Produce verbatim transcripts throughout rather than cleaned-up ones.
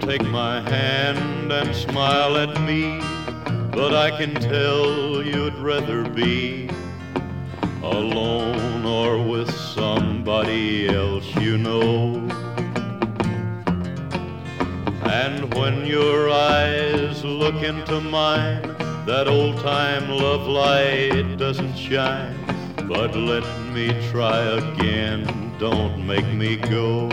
take my hand and smile at me, but I can tell you'd rather be alone or with somebody else you know. And when your eyes look into mine, that old-time love light doesn't shine. But let me try again, don't make me go.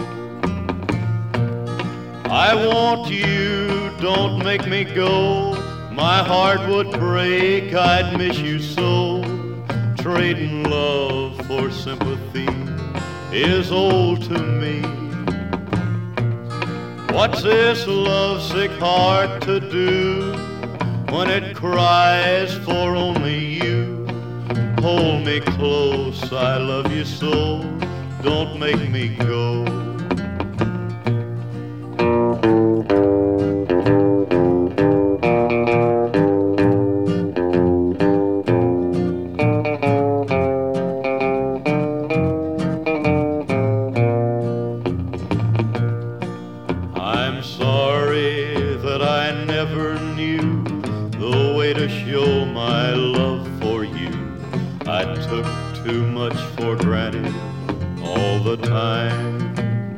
I want you, don't make me go. My heart would break, I'd miss you so. Trading love for sympathy is old to me. What's this lovesick heart to do when it cries for only you? Hold me close, I love you so, don't make me go. I'm sorry that I never knew the way to show my love for you. I took too much for granted all the time.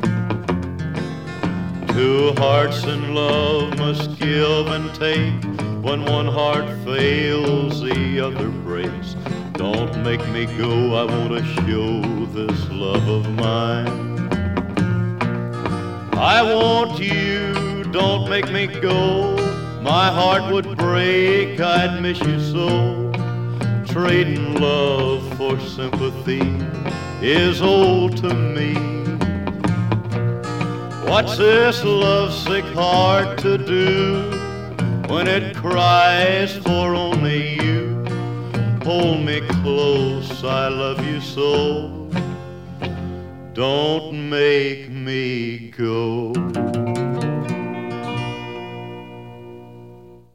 Two hearts in love must give and take. When one heart fails, the other breaks. Don't make me go, I want to show this love of mine. I want you, don't make me go. My heart would break, I'd miss you so. Trading love for sympathy is old to me. What's this lovesick heart to do when it cries for only you? Hold me close, I love you so, don't make me go.